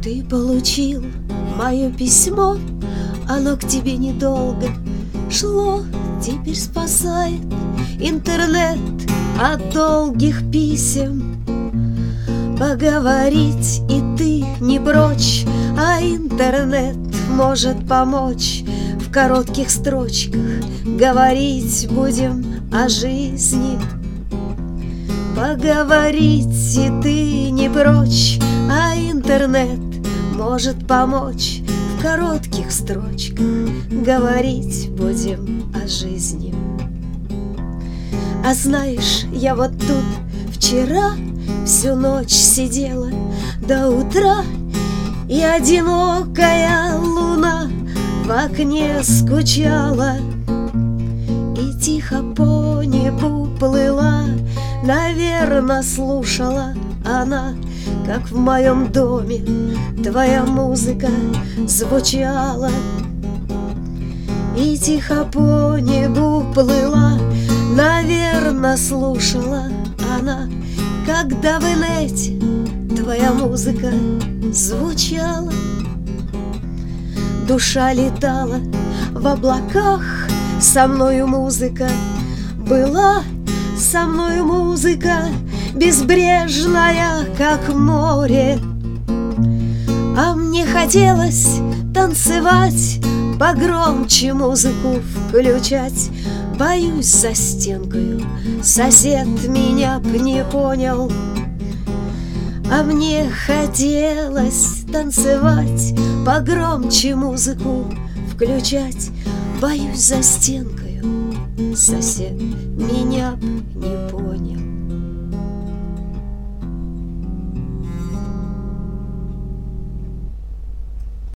Ты получил мое письмо, оно к тебе недолго шло. Теперь спасает интернет от долгих писем. Поговорить и ты не прочь, а интернет может помочь. В коротких строчках говорить будем о жизни. Поговорить и ты не прочь, а интернет может помочь. В коротких строчках говорить будем о жизни. А знаешь, я вот тут вчера всю ночь сидела до утра, и одинокая луна в окне скучала, и тихо по небу плыла. Наверно, слушала она, как в моем доме твоя музыка звучала. И тихо по небу плыла. Наверно, слушала она, когда в инете твоя музыка звучала. Душа летала в облаках, со мною музыка была. Со мною музыка безбрежная, как море. А мне хотелось танцевать, погромче музыку включать. Боюсь, за стенкою сосед меня б не понял. А мне хотелось танцевать, погромче музыку включать. Боюсь, за стенкою сосед меня б не понял.